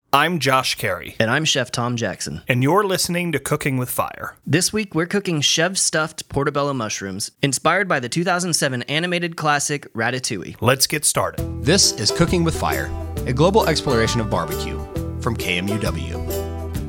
I'm Josh Carey. And I'm Chef Tom Jackson. And you're listening to Cooking with Fire. This week, we're cooking Chev-stuffed portobello mushrooms, inspired by the 2007 animated classic Ratatouille. Let's get started. This is Cooking with Fire, a global exploration of barbecue from KMUW.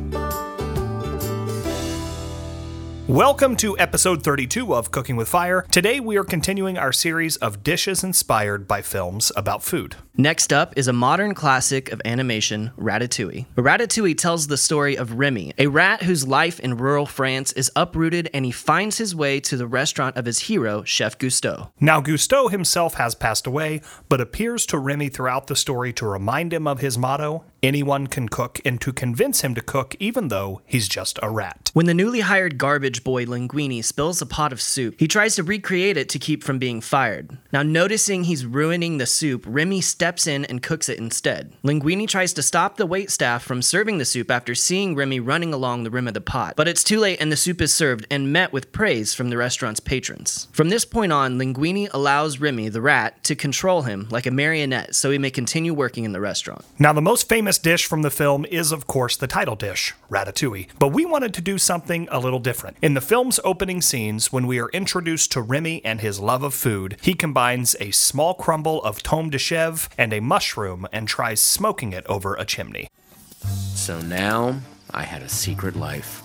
Welcome to episode 32 of Cooking with Fire. Today we are continuing our series of dishes inspired by films about food. Next up is a modern classic of animation, Ratatouille. Ratatouille tells the story of Remy, a rat whose life in rural France is uprooted and he finds his way to the restaurant of his hero, Chef Gusteau. Now Gusteau himself has passed away, but appears to Remy throughout the story to remind him of his motto, anyone can cook, and to convince him to cook even though he's just a rat. When the newly hired garbage boy Linguini spills a pot of soup, he tries to recreate it to keep from being fired. Now noticing he's ruining the soup, Remy steps in and cooks it instead. Linguini tries to stop the waitstaff from serving the soup after seeing Remy running along the rim of the pot, but it's too late and the soup is served and met with praise from the restaurant's patrons. From this point on, Linguini allows Remy, the rat, to control him like a marionette so he may continue working in the restaurant. Now the most famous dish from the film is of course the title dish, Ratatouille, but we wanted to do something a little different. In the film's opening scenes, when we are introduced to Remy and his love of food, he combines a small crumble of tome de chèvre and a mushroom and tries smoking it over a chimney. So now, I had a secret life.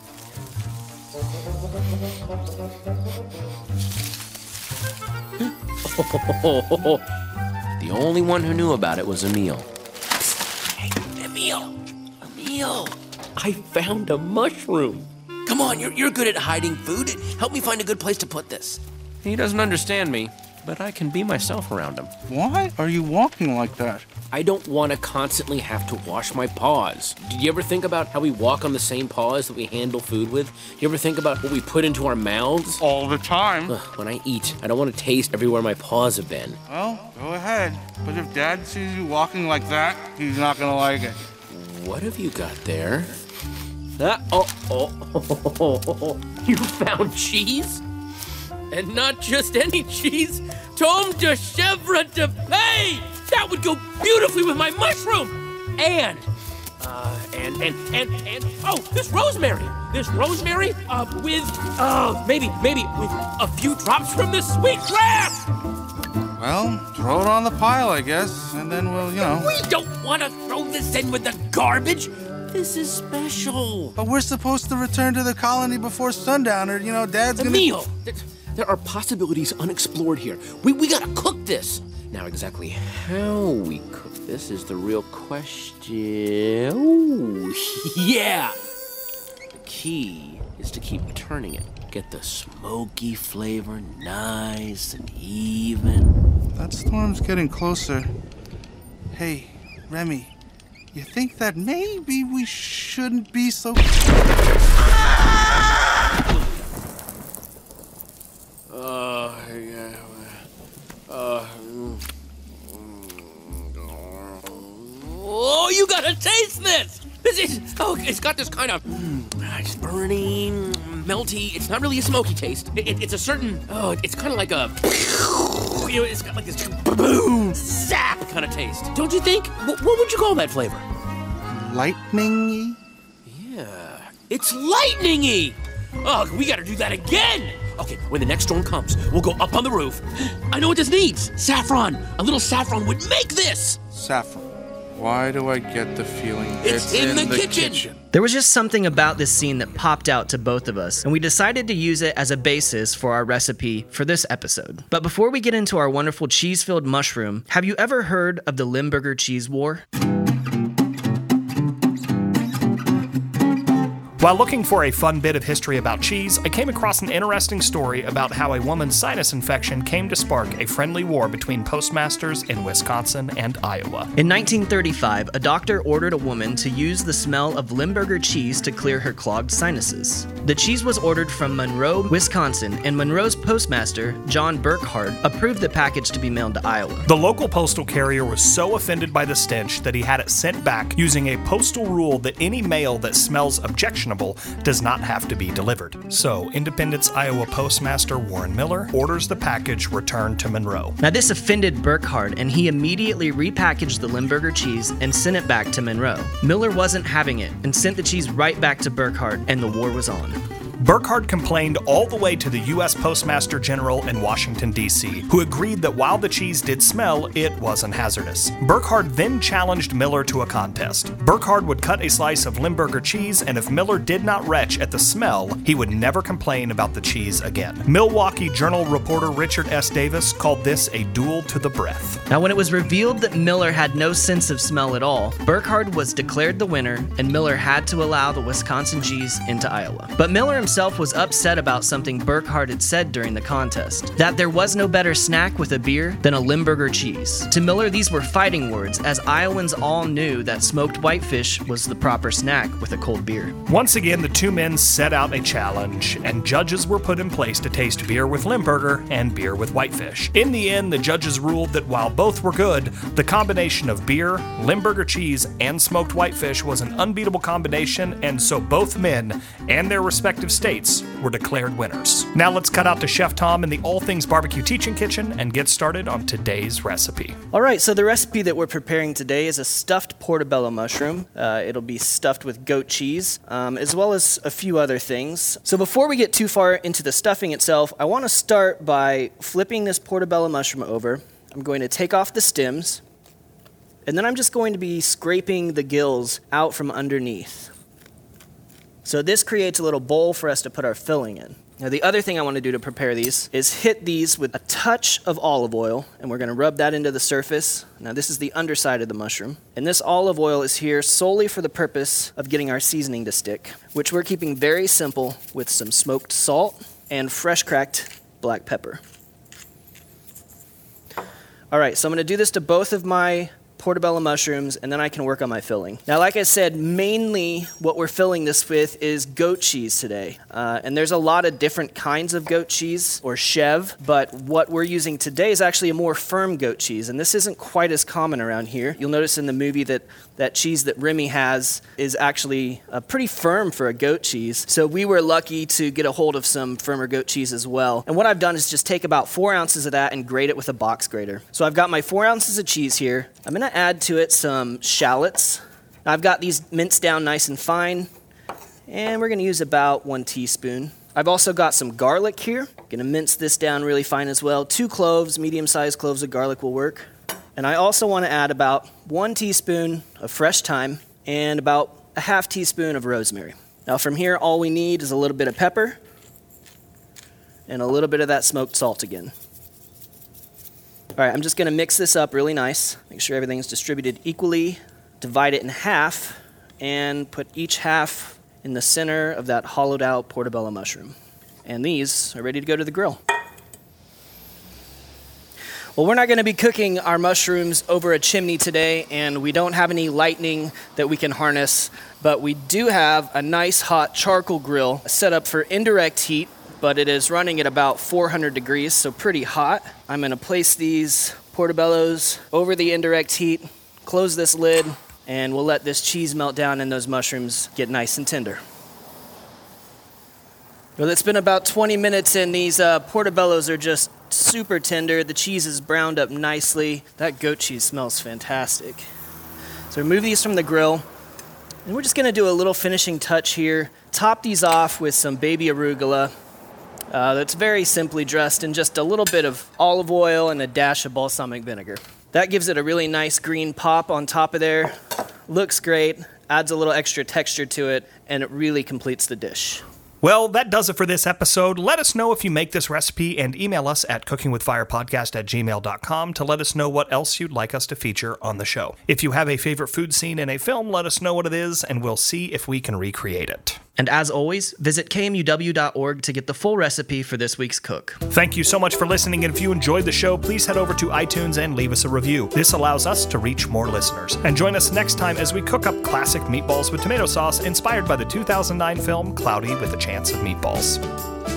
The only one who knew about it was Emile. Hey, Emile! I found a mushroom. Come on, you're good at hiding food. Help me find a good place to put this. He doesn't understand me, but I can be myself around him. Why are you walking like that? I don't want to constantly have to wash my paws. Did you ever think about how we walk on the same paws that we handle food with? You ever think about what we put into our mouths? All the time. When I eat, I don't want to taste everywhere my paws have been. Well, go ahead. But if Dad sees you walking like that, he's not gonna like it. What have you got there? You found cheese? And not just any cheese, tome de chèvre de pays! That would go beautifully with my mushroom! And this rosemary! Maybe with a few drops from this sweet grass! Well, throw it on the pile, I guess, and then we'll, We don't want to throw this in with the garbage! This is special! But we're supposed to return to the colony before sundown, or, Dad's gonna... Emile! There are possibilities unexplored here. We gotta cook this. Now, exactly how we cook this is the real question. Ooh, yeah! The key is to keep turning it. Get the smoky flavor nice and even. That storm's getting closer. Hey, Remy, you think that maybe we shouldn't be so... Oh, you gotta taste this! It's got this kind of it's burning, melty. It's not really a smoky taste. It's a certain, it's kind of like a, it's got like this boom, zap kind of taste. Don't you think? What would you call that flavor? Lightning-y? Yeah, it's lightning-y! Oh, we gotta do that again! Okay, when the next storm comes, we'll go up on the roof. I know what this needs! Saffron! A little saffron would make this! Saffron. Why do I get the feeling it's in the kitchen? There was just something about this scene that popped out to both of us, and we decided to use it as a basis for our recipe for this episode. But before we get into our wonderful cheese-filled mushroom, have you ever heard of the Limburger Cheese War? While looking for a fun bit of history about cheese, I came across an interesting story about how a woman's sinus infection came to spark a friendly war between postmasters in Wisconsin and Iowa. In 1935, a doctor ordered a woman to use the smell of Limburger cheese to clear her clogged sinuses. The cheese was ordered from Monroe, Wisconsin, and Monroe's postmaster, John Burkhart, approved the package to be mailed to Iowa. The local postal carrier was so offended by the stench that he had it sent back using a postal rule that any mail that smells objectionable cannibal does not have to be delivered. So, Independence, Iowa Postmaster Warren Miller orders the package returned to Monroe. Now, this offended Burkhardt, and he immediately repackaged the Limburger cheese and sent it back to Monroe. Miller wasn't having it and sent the cheese right back to Burkhardt, and the war was on. Burkhardt complained all the way to the U.S. Postmaster General in Washington, D.C., who agreed that while the cheese did smell, it wasn't hazardous. Burkhardt then challenged Miller to a contest. Burkhardt would cut a slice of Limburger cheese, and if Miller did not retch at the smell, he would never complain about the cheese again. Milwaukee Journal reporter Richard S. Davis called this a duel to the breath. Now, when it was revealed that Miller had no sense of smell at all, Burkhardt was declared the winner, and Miller had to allow the Wisconsin cheese into Iowa. But Miller himself was upset about something Burkhardt had said during the contest, that there was no better snack with a beer than a Limburger cheese. To Miller, these were fighting words, as Iowans all knew that smoked whitefish was the proper snack with a cold beer. Once again, the two men set out a challenge, and judges were put in place to taste beer with Limburger and beer with whitefish. In the end, the judges ruled that while both were good, the combination of beer, Limburger cheese, and smoked whitefish was an unbeatable combination, and so both men and their respective states were declared winners. Now let's cut out to Chef Tom in the All Things Barbecue Teaching Kitchen and get started on today's recipe. All right, so the recipe that we're preparing today is a stuffed portobello mushroom. It'll be stuffed with goat cheese, as well as a few other things. So before we get too far into the stuffing itself, I want to start by flipping this portobello mushroom over. I'm going to take off the stems, and then I'm just going to be scraping the gills out from underneath. So this creates a little bowl for us to put our filling in. Now, the other thing I want to do to prepare these is hit these with a touch of olive oil, and we're going to rub that into the surface. Now, this is the underside of the mushroom. And this olive oil is here solely for the purpose of getting our seasoning to stick, which we're keeping very simple with some smoked salt and fresh cracked black pepper. All right, so I'm going to do this to both of my portobello mushrooms, and then I can work on my filling. Now, like I said, mainly what we're filling this with is goat cheese today. And there's a lot of different kinds of goat cheese, or chev, but what we're using today is actually a more firm goat cheese, and this isn't quite as common around here. You'll notice in the movie that cheese that Remy has is actually pretty firm for a goat cheese, so we were lucky to get a hold of some firmer goat cheese as well. And what I've done is just take about 4 ounces of that and grate it with a box grater. So I've got my 4 ounces of cheese here. I'm going to add to it some shallots. Now, I've got these minced down nice and fine, and we're going to use about 1 teaspoon. I've also got some garlic here. Going to mince this down really fine as well. 2 cloves, medium-sized cloves of garlic will work. And I also want to add about 1 teaspoon of fresh thyme and about a half teaspoon of rosemary. Now, from here, all we need is a little bit of pepper and a little bit of that smoked salt again. All right, I'm just going to mix this up really nice. Make sure everything's distributed equally. Divide it in half and put each half in the center of that hollowed out portobello mushroom. And these are ready to go to the grill. Well, we're not going to be cooking our mushrooms over a chimney today, and we don't have any lightning that we can harness, but we do have a nice hot charcoal grill set up for indirect heat, but it is running at about 400 degrees, so pretty hot. I'm going to place these portobellos over the indirect heat, close this lid, and we'll let this cheese melt down and those mushrooms get nice and tender. Well, it's been about 20 minutes, and these portobellos are just super tender. The cheese is browned up nicely. That goat cheese smells fantastic. So remove these from the grill, and we're just going to do a little finishing touch here. Top these off with some baby arugula. That's very simply dressed in just a little bit of olive oil and a dash of balsamic vinegar. That gives it a really nice green pop on top of there. Looks great, adds a little extra texture to it, and it really completes the dish. Well, that does it for this episode. Let us know if you make this recipe and email us at cookingwithfirepodcast@gmail.com to let us know what else you'd like us to feature on the show. If you have a favorite food scene in a film, let us know what it is, and we'll see if we can recreate it. And as always, visit kmuw.org to get the full recipe for this week's cook. Thank you so much for listening, and if you enjoyed the show, please head over to iTunes and leave us a review. This allows us to reach more listeners. And join us next time as we cook up classic meatballs with tomato sauce inspired by the 2009 film Cloudy with a Chance of Meatballs.